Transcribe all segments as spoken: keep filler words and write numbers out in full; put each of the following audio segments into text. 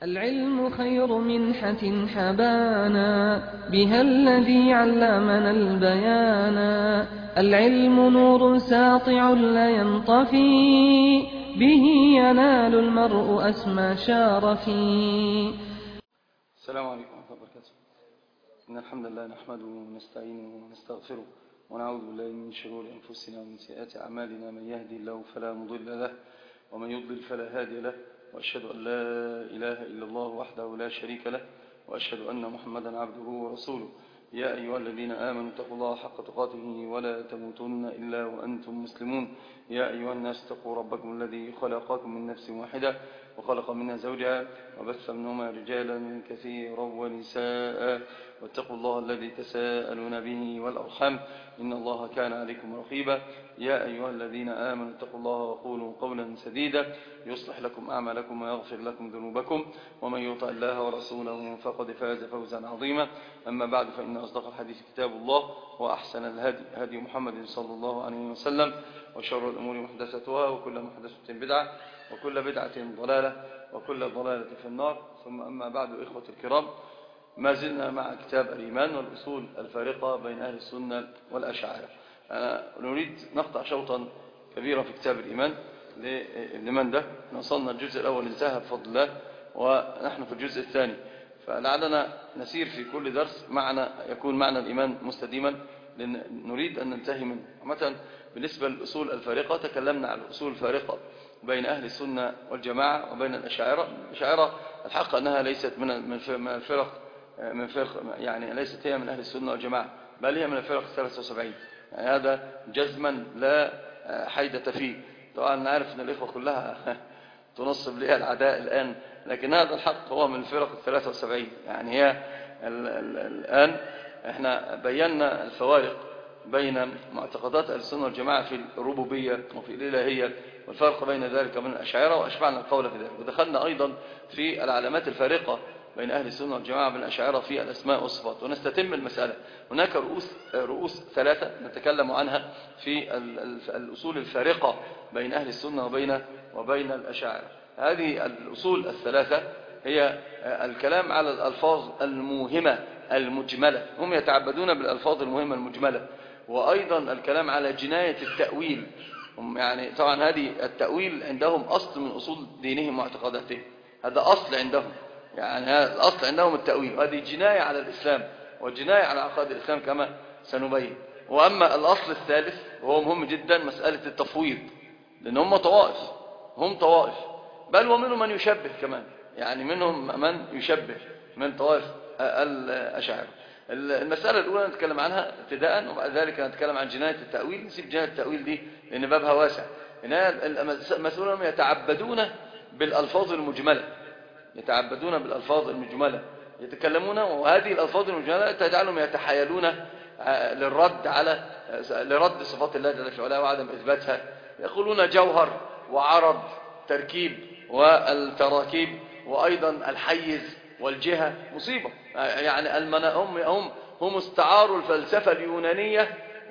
العلم خير منحة حبانا بها الذي علمنا البيانا. العلم نور ساطع لا ينطفي به ينال المرء أسمى شارفي. السلام عليكم ورحمة الله وبركاته. إن الحمد لله نحمده ونستعينه ونستغفره ونعوذ بالله من شرور أنفسنا ومن سيئات أعمالنا. من يهدي الله فلا مضل له ومن يضلل فلا هادي له، وأشهد أن لا إله إلا الله وحده لا شريك له، وأشهد أن محمدا عبده ورسوله. يا أيها الذين آمنوا اتقوا الله حق تقاته ولا تموتن إلا وأنتم مسلمون. يا أيها الناس اتقوا ربكم الذي خلقكم من نفس واحدة وخلق منها زوجها وبث منهما رجالا كثيرا ونساء، واتقوا الله الذي تساءلون به والأرحام إن الله كان عليكم رقيبا. يا أيها الذين آمنوا اتقوا الله وقولوا قولا سديدا يصلح لكم أعمالكم ويغفر لكم ذنوبكم، ومن يطع الله ورسوله فقد فاز فوزا عظيما. أما بعد، فإن أصدق الحديث كتاب الله، وأحسن الهدي هدي محمد صلى الله عليه وسلم، وشر الأمور محدثتها، وكل محدثة بدعة، وكل بدعة ضلالة، وكل ضلالة في النار. ثم أما بعد، إخوة الكرام، ما زلنا مع كتاب الإيمان والأصول الفارقة بين أهل السنة والأشاعرة. أنا نريد نقطع شوطا كبيرا في كتاب الإيمان لمن ده. وصلنا الجزء الأول انتهى بفضل الله، ونحن في الجزء الثاني، فلعلنا نسير في كل درس معنا يكون معنى الإيمان مستديما، لأن نريد أن ننتهي منه. مثلا بالنسبة للأصول الفارقة، تكلمنا عن الأصول الفارقة بين أهل السنة والجماعة وبين الأشاعرة. الأشاعرة الحق أنها ليست من من الفرق من فرق يعني ليست هي من أهل السنة والجماعة، بل هي من الفرق الثلاثة وسبعين. يعني هذا جزما لا حيدة فيه. طبعا نعرف أن الإخوة كلها تنصب لها العداء الآن، لكن هذا الحق هو من الفرق الثلاثة وسبعين. يعني هي ال ال الآن احنا بينا الفوارق بين معتقدات أهل السنة والجماعة في الربوبية وفي الإلهية، والفرق بين ذلك وبين الأشاعرة، وأشبعنا القول في ذلك. ودخلنا أيضا في العلامات الفارقة بين أهل السنة والجماعة وبين الأشاعرة في الأسماء والصفات، ونستتم المسألة. هناك رؤوس رؤوس ثلاثة نتكلم عنها في الأصول الفارقة بين أهل السنة وبين وبين الأشاعرة. هذه الأصول الثلاثة هي الكلام على الألفاظ الموهمة المجملة، هم يتعبدون بالألفاظ المهمة المجملة، وأيضا الكلام على جناية التأويل. يعني طبعا هذه التأويل عندهم أصل من أصول دينهم واعتقاداتهم، هذا أصل عندهم، يعني هذا الأصل عندهم التأويل، وهذه جناية على الإسلام وجناية على عقائد الإسلام كما سنبين. وأما الأصل الثالث وهو مهم جدا، مسألة التفويض، لأن هم طوائف هم طوائف بل ومنهم من يشبه كمان، يعني منهم من يشبه من طوائف الأشاعرة. المسألة الأولى نتكلم عنها ابتداء، وبعد ذلك نتكلم عن جناية التأويل. نسيب جناية التأويل دي لأن بابها واسع. المسؤولون يتعبدون بالألفاظ المجملة يتعبدون بالألفاظ المجملة يتكلمون، وهذه الألفاظ المجملة تجعلهم يتحايلون للرد على لرد صفات الله جل وعلا وعدم إثباتها. يقولون جوهر وعرض تركيب والتراكيب، وأيضا الحيز والجهة مصيبة. يعني هم هم هم استعاروا الفلسفة اليونانية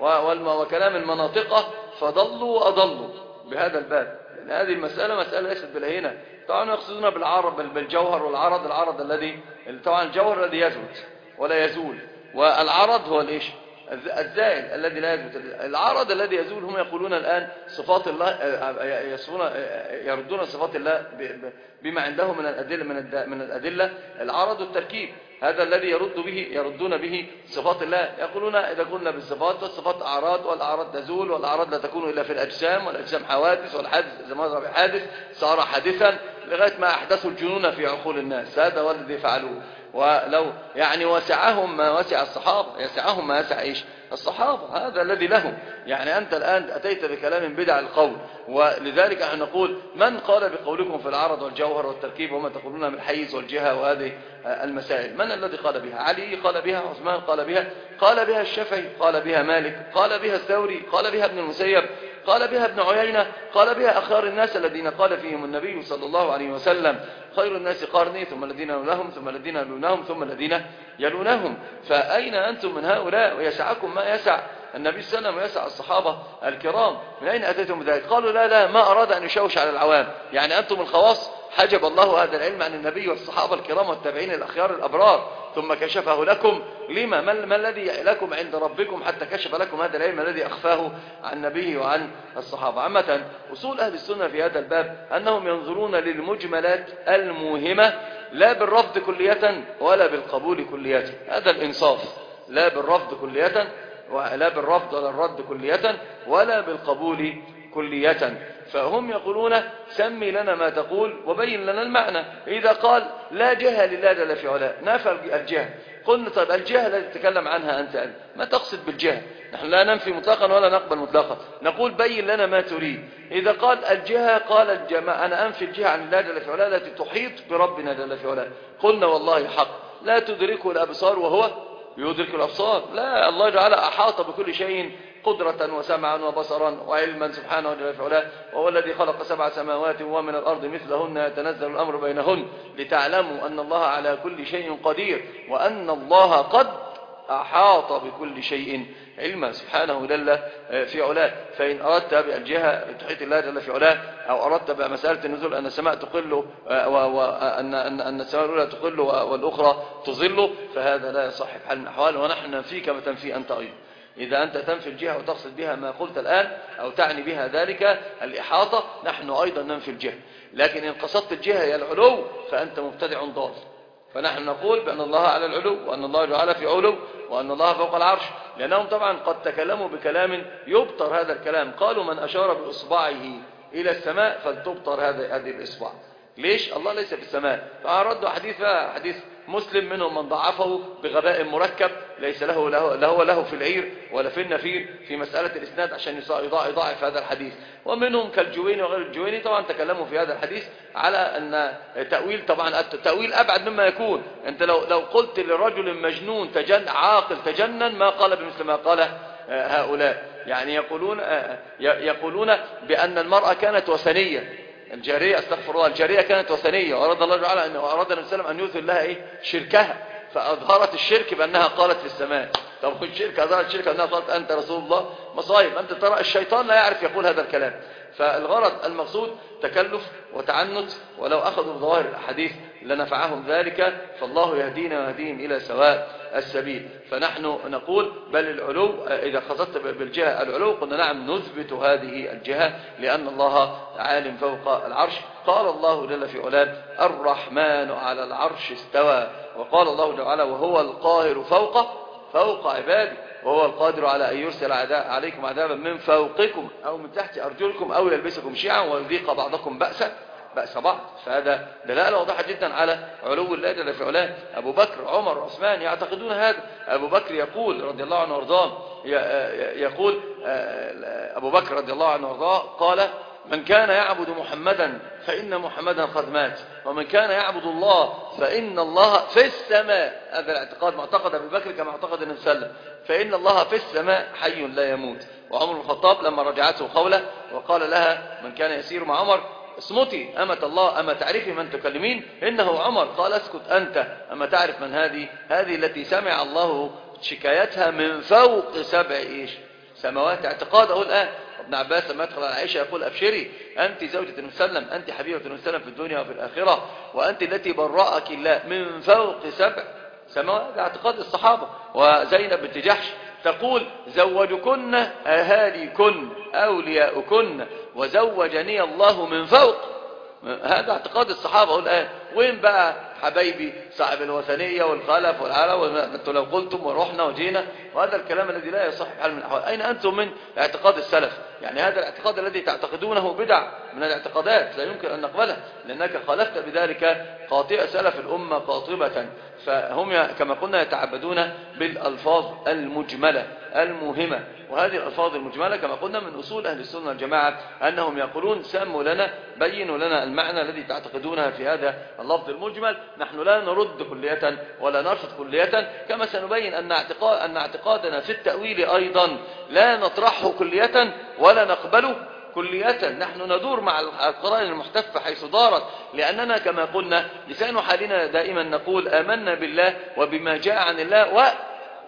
وكلام المناطقة فضلوا وأضلوا بهذا الباب، لأن هذه المسألة مسألة ليست بالهينة. طبعا يقصدون بالعرض بالجوهر والعرض، العرض الذي طبعا الجوهر الذي يثبت ولا يزول، والعرض هو الايش الزائل الذي لا يثبت. العرض الذي يزول هم يقولون الآن صفات الله، يردون صفات الله بما عندهم من الأدلة من الأدلة العرض والتركيب، هذا الذي يرد به يردون به صفات الله. يقولون إذا قلنا بالصفات، والصفات أعراض، والأعراض تزول، والأعراض لا تكون إلا في الأجسام، والأجسام حوادث، والحادث إذا مر بحادث صار حادثا، لغاية ما أحدثوا الجنون في عقول الناس. هذا هو الذي فعلوه. ولو يعني وسعهم ما وسع الصحابة، يسعهم ما يسع إيش الصحابة، هذا الذي لهم. يعني أنت الآن أتيت بكلام بدع القول، ولذلك نحن نقول من قال بقولكم في العرض والجوهر والتركيب وما تقولون من الحيز والجهة وهذه المسائل؟ من الذي قال بها؟ علي قال بها، عثمان قال بها، قال بها الشافعي، قال بها مالك، قال بها الثوري، قال بها ابن المسيب، قال بها ابن عيينة، قال بها أخيار الناس الذين قال فيهم النبي صلى الله عليه وسلم خير الناس قرني، ثم الذين يلونهم، ثم الذين يلونهم، ثم الذين يلونهم. فأين أنتم من هؤلاء؟ ويسعكم ما يسع النبي صلى الله عليه وسلم يسأل الصحابة الكرام من أين أتيتم بذلك؟ قالوا لا لا ما أراد أن يشوش على العوام، يعني أنتم الخواص حجب الله هذا العلم عن النبي والصحابة الكرام والتابعين الأخيار الأبرار ثم كشفه لكم. لما ما الذي لكم عند ربكم حتى كشف لكم هذا العلم الذي أخفاه عن النبي وعن الصحابة؟ عامة أصول أهل السنة في هذا الباب أنهم ينظرون للمجملات الموهمة لا بالرفض كلية ولا بالقبول كلية، هذا الإنصاف، لا بالرفض كلية ولا بالرفض ولا الرد كلية ولا بالقبول كلية. فهم يقولون سمي لنا ما تقول وبين لنا المعنى. إذا قال لا جهة لله جل في علاه نفى الجهة، قلنا طيب الجهة التي تتكلم عنها أنت أنت ما تقصد بالجهة؟ نحن لا ننفي مطلقا ولا نقبل مطلقا، نقول بين لنا ما تريد. إذا قال الجهة قال الجماعة أنا أنفي الجهة عن الله جل في علاه التي تحيط بربنا جل في علاه، قلنا والله حق لا تدركه الأبصار وهو يدرك الأبصار. لا، الله تعالى أحاط بكل شيء قدرة وسمعا وبصرا وعلما سبحانه جل في علاه، وهو الذي خلق سبع سماوات ومن الأرض مثلهن يتنزل الأمر بينهن لتعلموا أن الله على كل شيء قدير وأن الله قد أحاط بكل شيء علما سبحانه جل في علاه. فإن أردت بالجهة تحيط الله جل في علاه أو أردت بمسألة النزول أن السماء تقل وأن أن السماء الأولى تقل والأخرى تظل، فهذا لا يصح بحال من الأحوال، ونحن ننفي كما تنفي أنت أيضا. إذا أنت تنفي الجهة وتقصد بها ما قلت الآن أو تعني بها ذلك الإحاطة، نحن أيضا ننفي الجهة. لكن إن قصدت الجهة هي العلو فأنت مبتدع ضال. فنحن نقول بأن الله على العلو وأن الله جعل في علو وأن الله فوق العرش، لأنهم طبعا قد تكلموا بكلام يبطر هذا الكلام. قالوا من أشار بإصبعه إلى السماء فلتبطر هذا هذه الإصبع. ليش؟ الله ليس في السماء. فأردوا حديث حديث مسلم منهم من ضعفه بغباء مركب ليس له له له, له في العير ولا في النفير في مسألة الإسناد عشان يضاعف هذا الحديث. ومنهم كالجويني وغير الجويني طبعا تكلموا في هذا الحديث على أن تأويل، طبعا التأويل أبعد مما يكون. أنت لو لو قلت لرجل مجنون تجن عاقل تجنن ما قال بمثل ما قال هؤلاء. يعني يقولون يقولون بأن المرأة كانت وثنية، الجارية استغفر الله الجارية كانت وثنية، وأراد الله تعالى أن أراد النبي صلى الله عليه وسلم أن يثل لها إيه شركها، فأظهرت الشرك بأنها قالت في السماء. طب الشرك أظهرت الشرك أنها قالت أنت رسول الله، مصايب. أنت ترى الشيطان لا يعرف يقول هذا الكلام. فالغرض المقصود تكلف وتعنت، ولو أخذوا بظواهر الأحاديث لنفعهم ذلك، فالله يهدينا ويهديهم إلى سواء السبيل. فنحن نقول بل العلو، إذا خصصت بالجهة العلو قلنا نعم نثبت هذه الجهة لأن الله عالم فوق العرش. قال الله جل في علاه الرحمن على العرش استوى، وقال الله تعالى وهو القاهر فوق فوق عباده، وهو القادر على أن يرسل عليكم عذابا من فوقكم أو من تحت أرجلكم أو يلبسكم شيعا ويذيق بعضكم بأسا بأس بعض. فهذا دلالة واضحة جدا على علو الله جل في علاه. أبو بكر عمر وعثمان يعتقدون هذا. أبو بكر يقول رضي الله عنه وارضاه، يقول أبو بكر رضي الله عنه وارضاه قال من كان يعبد محمدا فإن محمدا قد مات، ومن كان يعبد الله فإن الله في السماء. هذا الاعتقاد معتقد أبي بكر كما اعتقد النبي صلى الله عليه وسلم، فإن الله في السماء حي لا يموت. وعمر بن الخطاب لما رجعته خولة وقال لها من كان يسير مع عمر اصمتي أمة الله أما تعرفي من تكلمين إنه عمر، قال اسكت أنت أما تعرف من هذه؟ هذه التي سمع الله شكايتها من فوق سبع إيش سماوات. اعتقاده الآن. ابن عباس لما يدخل على عائشة يقول أبشري أنت زوجة النبي صلى الله عليه وسلم، أنت حبيبة النبي صلى الله عليه وسلم في الدنيا وفي الآخرة، وأنت التي برأك الله من فوق سبع سماوات. اعتقاد الصحابة. وزينب بنت جحش تقول زوجكن أهاليكن أولياؤكن وزوجني الله من فوق. هذا اعتقاد الصحابة الآن. وين بقى حبايبي صاحب الوثنية والخلف والعلو انتوا لو قلتم ورحنا وجينا، وهذا الكلام الذي لا يصح بحال من الأحوال. أين أنتم من اعتقاد السلف؟ يعني هذا الاعتقاد الذي تعتقدونه بدع من الاعتقادات لا يمكن أن نقبله، لأنك خالفت بذلك قاطئ سلف الأمة قاطبة. فهم كما قلنا يتعبدون بالألفاظ المجملة المهمة، وهذه الألفاظ المجملة كما قلنا من أصول أهل السنة والجماعة أنهم يقولون سموا لنا بينوا لنا المعنى الذي تعتقدونها في هذا اللفظ المجمل. نحن لا نرد كلية ولا نرفض كلية، كما سنبين أن اعتقاد أن اعتقادنا في التأويل أيضا لا نطرحه كلية ولا نقبله كلية. نحن ندور مع القرائن المحتفة حيث دارت، لأننا كما قلنا لسان حالنا دائما نقول آمنا بالله وبما جاء عن الله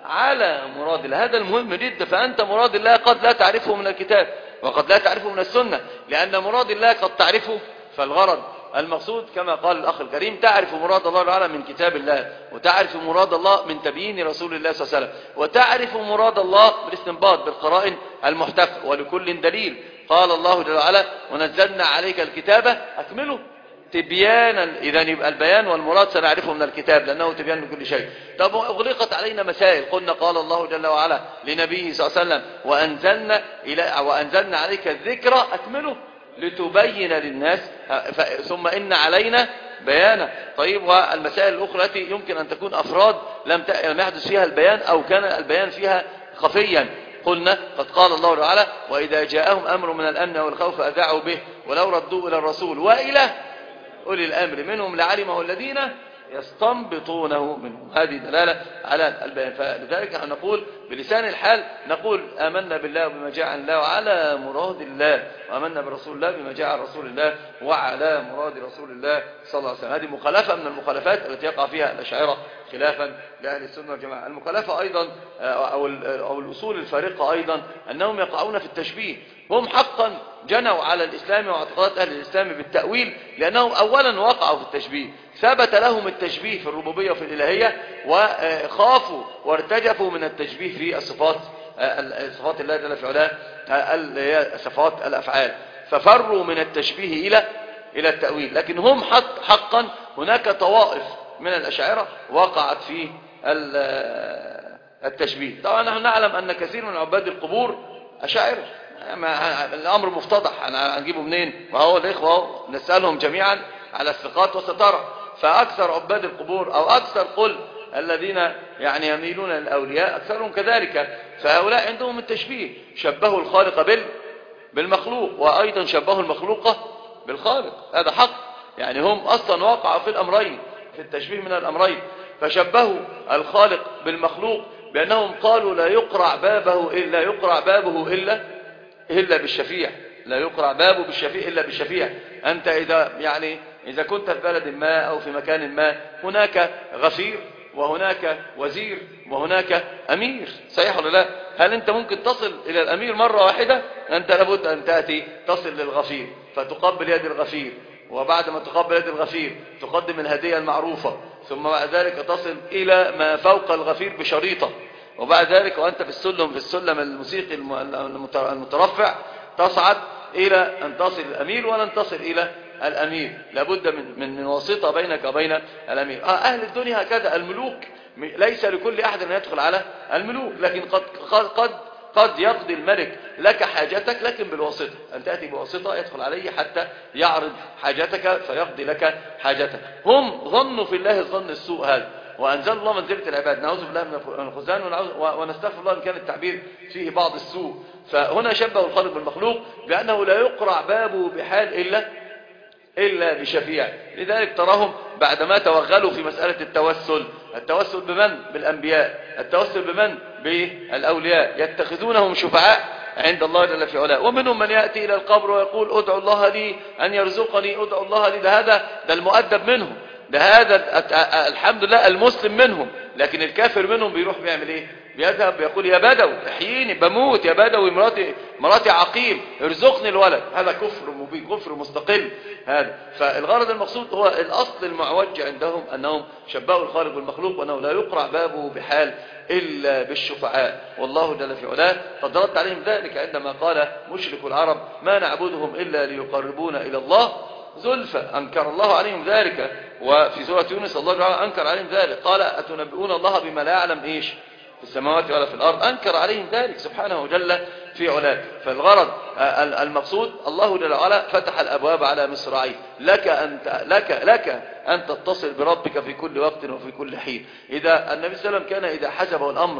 على مراد الله. هذا المهم جدا. فأنت مراد الله قد لا تعرفه من الكتاب وقد لا تعرفه من السنة، لأن مراد الله قد تعرفه. فالغرض المقصود كما قال الأخ الكريم، تعرف مراد الله تعالى من كتاب الله، وتعرف مراد الله من تبيين رسول الله صلى الله عليه وسلم، وتعرف مراد الله بالاستنباط بالقرائن المحتفة، ولكل دليل. قال الله جل وعلا ونزلنا عليك الكتاب أكمله تبيانا. إذا يبقى البيان والمراد سنعرفه من الكتاب لأنه تبيان لكل شيء. طب أغلقت علينا مسائل، قلنا قال الله جل وعلا لنبيه صلى الله عليه وسلم وأنزلنا, إلى وأنزلنا عليك الذكر أكمله لتبين للناس ثم إن علينا بيانا. طيب والمسائل الأخرى التي يمكن أن تكون أفراد لم يحدث فيها البيان أو كان البيان فيها خفيا، قلنا قد قال الله تعالى وإذا جاءهم أمر من الأمن والخوف أذاعوا به ولو ردوا إلى الرسول وإلى أولي الأمر منهم لعلمه الذين يستنبطونه منهم. هذه دلالة على البيان. فلذلك نقول بلسان الحال نقول آمنا بالله وبما جاء عن الله وعلى مراد الله، وآمنا برسول الله بما جاء عن رسول الله وعلى مراد رسول الله صلى الله عليه وسلم. هذه مخالفة من المخالفات التي يقع فيها الأشاعرة خلافا لأهل السنة والجماعة. المخالفة أيضا أو أو الأصول الفارقة أيضا أنهم يقعون في التشبيه. هم حقا جنوا على الإسلام واعتقادات أهل الإسلام بالتأويل، لأنهم أولا وقعوا في التشبيه، ثبت لهم التشبيه في الربوبية وفي الإلهية، وخافوا وارتجفوا من التشبيه في الصفات، صفات الله جل في علاه، صفات الأفعال، ففروا من التشبيه إلى إلى التأويل. لكن هم حق حقا هناك طوائف من الأشاعرة وقعت في التشبيه. طبعا نحن نعلم أن كثير من عباد القبور أشاعرة، الأمر مفتضح، هنجيبه منين؟ وهو الإخوة نسألهم جميعا على الثقات والستارة. فأكثر عباد القبور أو أكثر قل الذين يعني يميلون للأولياء أكثرهم كذلك. فهؤلاء عندهم التشبيه، شبهوا الخالق بال بالمخلوق، وأيضا شبهوا المخلوق بالخالق. هذا حق، يعني هم أصلا وقعوا في الأمرين، في التشبيه من الأمرين. فشبهوا الخالق بالمخلوق بأنهم قالوا لا يقرع بابه إلا يقرع بابه إلا إلا بالشفيع، لا يقرع بابه بالشفيع إلا بالشفيع. أنت إذا يعني إذا كنت في بلد ما أو في مكان ما، هناك غفير وهناك وزير وهناك أمير، صحيح ولا لا؟ هل أنت ممكن تصل إلى الأمير مرة واحدة؟ أنت لابد أن تأتي تصل للغفير فتقبل يد الغفير، وبعد ما تقبل يد الغفير تقدم الهدية المعروفة، ثم بعد ذلك تصل إلى ما فوق الغفير بشريطة، وبعد ذلك وأنت في السلم في السلم الموسيقي المترفع تصعد إلى أن تصل الأمير ولن تصل إلى الأمير. لابد من من واسطة بينك وبين الأمير. آه أهل الدنيا هكذا، الملوك ليس لكل أحد أن يدخل على الملوك، لكن قد قد قد يقضي الملك لك حاجتك لكن بالواسطة، أن تأتي بواسطة يدخل عليه حتى يعرض حاجتك فيقضي لك حاجتك. هم ظنوا في الله الظن السوء هذا، وأنزل الله منزلة العباد. نعوذ بالله من الخذلان ونستغفر الله إن كان التعبير فيه بعض السوء. فهنا شبه الخالق بالمخلوق بأنه لا يقرع بابه بحال إلا إلا بشفيع. لذلك تراهم بعدما توغلوا في مسألة التوسل، التوسل بمن؟ بالأنبياء، التوسل بمن؟ بالأولياء، يتخذونهم شفعاء عند الله جل في علاه. ومنهم من يأتي إلى القبر ويقول ادعوا الله لي أن يرزقني، ادعوا الله لي. ده هذا ده المؤدب منهم، ده هذا الحمد لله المسلم منهم. لكن الكافر منهم بيروح بيعمل ايه؟ بيذهب بيقول يا بدوي احييني بموت، يا بدوي مراتي مراتي عقيم ارزقني الولد. هذا كفر مبين، كفر مستقل هذا. فالغرض المقصود هو الاصل المعوج عندهم انهم شبهوا الخالق بالمخلوق، وانه لا يقرع بابه بحال الا بالشفعاء. والله جل في علاه قد رد عليهم ذلك عندما قال مشرك العرب ما نعبدهم الا ليقربونا الى الله زلفى، أنكر الله عليهم ذلك. وفي سورة يونس الله تعالى أنكر عليهم ذلك، قال أتنبئون الله بما لا يعلم إيش في السماوات ولا في الأرض، أنكر عليهم ذلك سبحانه جل في علاه. فالغرض المقصود الله جل وعلا فتح الأبواب على مصراعيه، لك أن لك لك أن تتصل بربك في كل وقت وفي كل حين. إذا النبي صلى الله عليه وسلم كان إذا حسبه الأمر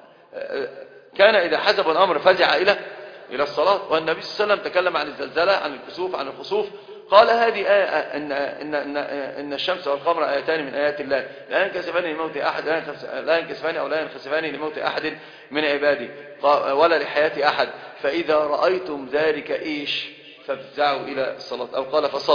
كان إذا حسبه الأمر فزع إلى إلى الصلاة. والنبي صلى الله عليه وسلم تكلم عن الزلزلة، عن الكسوف، عن الخسوف، قال هذه آية إن, إن, إن, إن الشمس والقمر آيتان من آيات الله لا ينكسفان لموت أحد لا ينكسفان أو لا ينخسفان لموت أحد من عبادي ولا لحياة أحد، فإذا رأيتم ذلك إيش فافزعوا إلى الصلاة، أو قال فصلوا.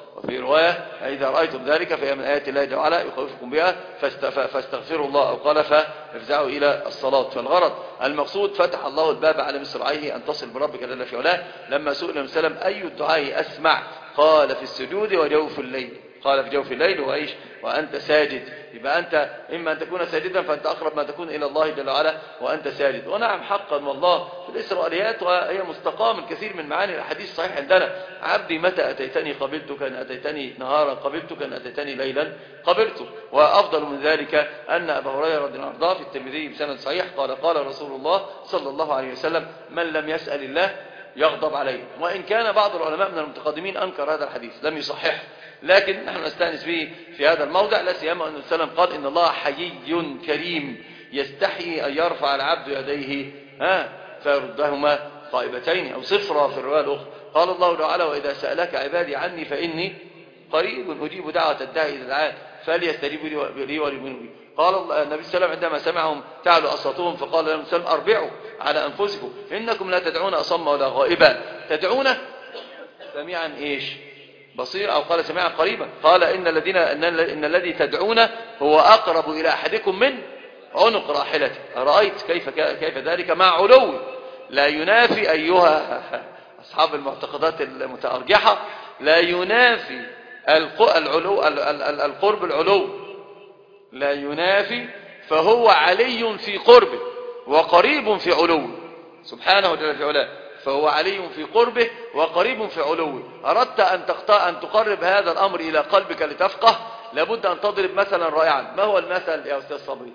وفي رواية إذا رأيتم ذلك فهي من آيات الله جل وعلا يخوفكم بها فاستغفروا الله، أو قال فافزعوا إلى الصلاة. فالغرض المقصود فتح الله الباب على مصراعيه أن تصل بربك جل في علاه. لما سئل النبي صلى الله عليه وسلم أي الدعاء أسمع قال في السجود وجوف الليل، قال في جوف الليل وإيش وأنت ساجد. يبقى أنت إما أن تكون ساجدا فأنت أقرب ما تكون إلى الله جل وعلا وأنت ساجد. ونعم حقا والله في الإسرائيليات وهي مستقام الكثير من معاني الحديث صحيح عندنا: عبدي متى أتيتني قبلتك، إن أتيتني نهارا قبلتك، إن أتيتني ليلا قبلته. وأفضل من ذلك أن أبا هريرة رضي الله عنه في الترمذي بسند صحيح قال قال رسول الله صلى الله عليه وسلم: من لم يسأل الله يغضب عليه. وإن كان بعض العلماء من المتقدمين أنكر هذا الحديث لم يصححه، لكن نحن نستأنس به في هذا الموضع، لا سيما أن السلام قال: إن الله حيي كريم يستحيي أن يرفع العبد يديه ها فيردهما خائبتين أو صفرا في الرواية الأخرى. قال الله تعالى: وإذا سألك عبادي عني فإني قريب أجيب دعوة الداعي إذا دعان فليستجيبوا لي وليؤمنوا بي. قال النبي صلى الله عليه وسلم عندما سمعهم تعلو أصواتهم فقال لهم سلم: أربعوا على أنفسكم إنكم لا تدعون أصم ولا غائبا، تدعون سميعا إيش بصير، أو قال سميعا قريبا. قال إن الذين إن, إن الذي تدعون هو أقرب إلى أحدكم من عنق راحلته. أرأيت كيف كيف ذلك مع علو لا ينافي أيها أصحاب المعتقدات المتأرجحة، لا ينافي العلو القرب العلو لا ينافي، فهو علي في قربه وقريب في علوه سبحانه وتعالى في علاه، فهو علي في قربه وقريب في علوه. أردت أن تقطع أن تقرب هذا الأمر إلى قلبك لتفقه، لابد أن تضرب مثلا رائعا. ما هو المثل يا أستاذ صبري؟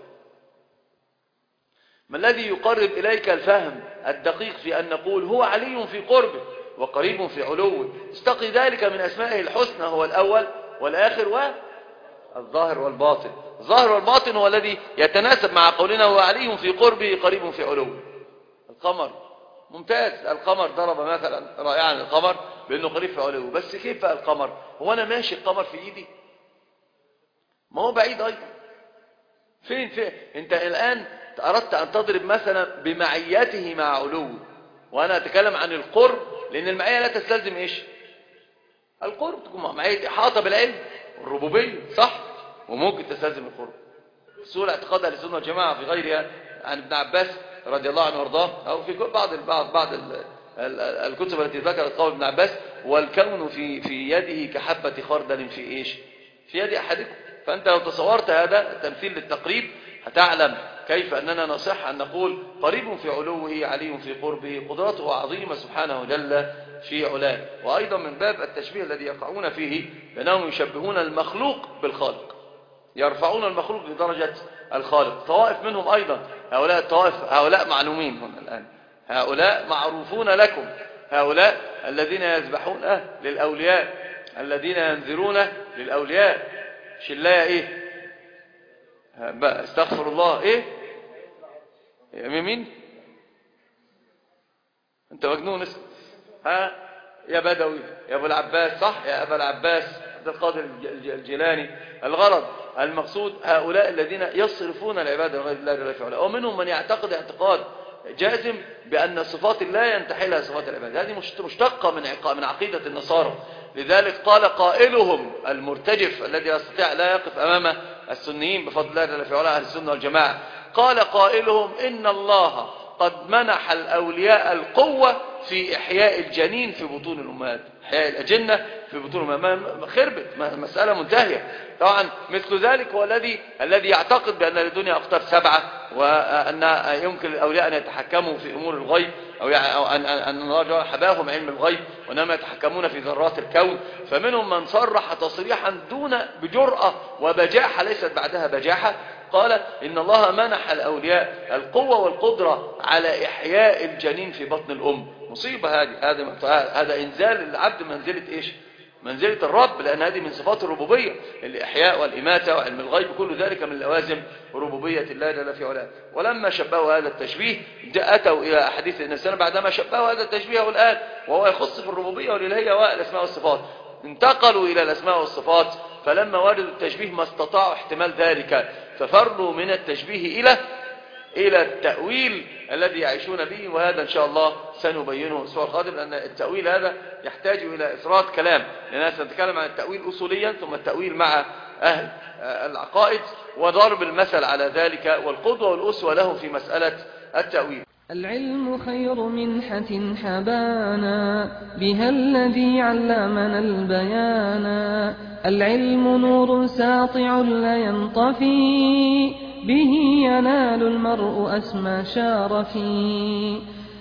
ما الذي يقرب إليك الفهم الدقيق في أن نقول هو علي في قربه وقريب في علوه؟ استقي ذلك من أسمائه الحسنى، هو الأول والآخر والظاهر والباطن. الظاهر والباطن هو الذي يتناسب مع قولنا هو علي في قربه قريب في علوه. القمر ممتاز، القمر ضرب مثلا رائعا القمر بأنه قريب في علوه، بس كيف بقى القمر؟ هو أنا ماشي القمر في إيدي؟ ما هو بعيد أيضا. فين فين أنت الآن أردت أن تضرب مثلا بمعيته مع علوه، وأنا أتكلم عن القرب لأن المعية لا تستلزم إيش؟ القرب، تكون معية إحاطة بالعلم والربوبية صح، وممكن تستلزم القرب. سورة اعتقاد أهل السنة والجماعة في غيرها عن ابن عباس رضي الله عنه وارضاه، أو في بعض بعض بعض الكتب التي ذكرت قول ابن عباس: والكون في في يده كحبة خردل في إيش؟ في يد أحدكم. فأنت لو تصورت هذا التمثيل للتقريب هتعلم كيف أننا نصح أن نقول قريب في علوه علي في قربه، قدرته عظيمة سبحانه جل في علاه. وأيضا من باب التشبيه الذي يقعون فيه بأنهم يشبهون المخلوق بالخالق، يرفعون المخلوق لدرجة الخالق. طوائف منهم أيضا، هؤلاء الطوائف هؤلاء معلومين هنا الآن، هؤلاء معروفون لكم، هؤلاء الذين يذبحون أه للأولياء، الذين ينذرون للأولياء. شلاية إيه؟ استغفر الله إيه؟ يا مين؟ أنت مجنون اسم. ها يا بدوي يا أبو العباس صح، يا أبا العباس عبد القادر الجيلاني. الغرض المقصود هؤلاء الذين يصرفون العبادة لغير الله جل في علاه، ومنهم من يعتقد اعتقاد جازم بأن صفات لا ينتحلها صفات العبادة. هذه مشتقة من من عقيدة النصارى. لذلك قال قائلهم المرتجف الذي يستطيع لا يقف أمام السنيين بفضل الله جل في علاه أهل السنة والجماعة، قال قائلهم: إن الله قد منح الأولياء القوة في إحياء الجنين في بطون الأمهات، إحياء الأجنة في بطون الأمهات. خربت مسألة منتهية. طبعا مثل ذلك هو الذي الذي يعتقد بأن للدنيا أقطار سبعة، وأن يمكن للأولياء أن يتحكموا في أمور الغيب، أو أن أن الله حباهم علم الغيب وإنما يتحكمون في ذرات الكون. فمنهم من صرح تصريحا دون بجرأة وبجاحة ليست بعدها بجاحة، قال: إن الله منح الأولياء القوة والقدرة على إحياء الجنين في بطن الأم. مصيبة هذه، هذا هذا إنزال العبد منزلة إيش؟ منزلة الرب، لأن هذه من صفات الربوبية، الإحياء والإماتة وعلم الغيب، كل ذلك من لوازم ربوبية الله جل في علاه. ولما شبهوا هذا التشبيه أتوا إلى أحاديث النبي صلى الله عليه وسلم بعدما شبهوا هذا التشبيه الآن، وهو يخص في الربوبية والإلهية والأسماء والصفات، انتقلوا إلى الأسماء والصفات، فلما وجدوا التشبيه ما استطاعوا احتمال ذلك، ففروا من التشبيه إلى إلى التأويل الذي يعيشون به، وهذا إن شاء الله سنبينه الأسبوع القادم، لأن التأويل هذا يحتاج إلى إفراد كلام، لأننا سنتكلم عن التأويل أصوليا ثم التأويل مع أهل العقائد وضرب المثل على ذلك، والقدوة والأسوة له في مسألة التأويل. العلم خير منحة حبانا بها الذي علمنا البيانا. العلم نور ساطع لا ينطفي به ينال المرء أسمى شارفي.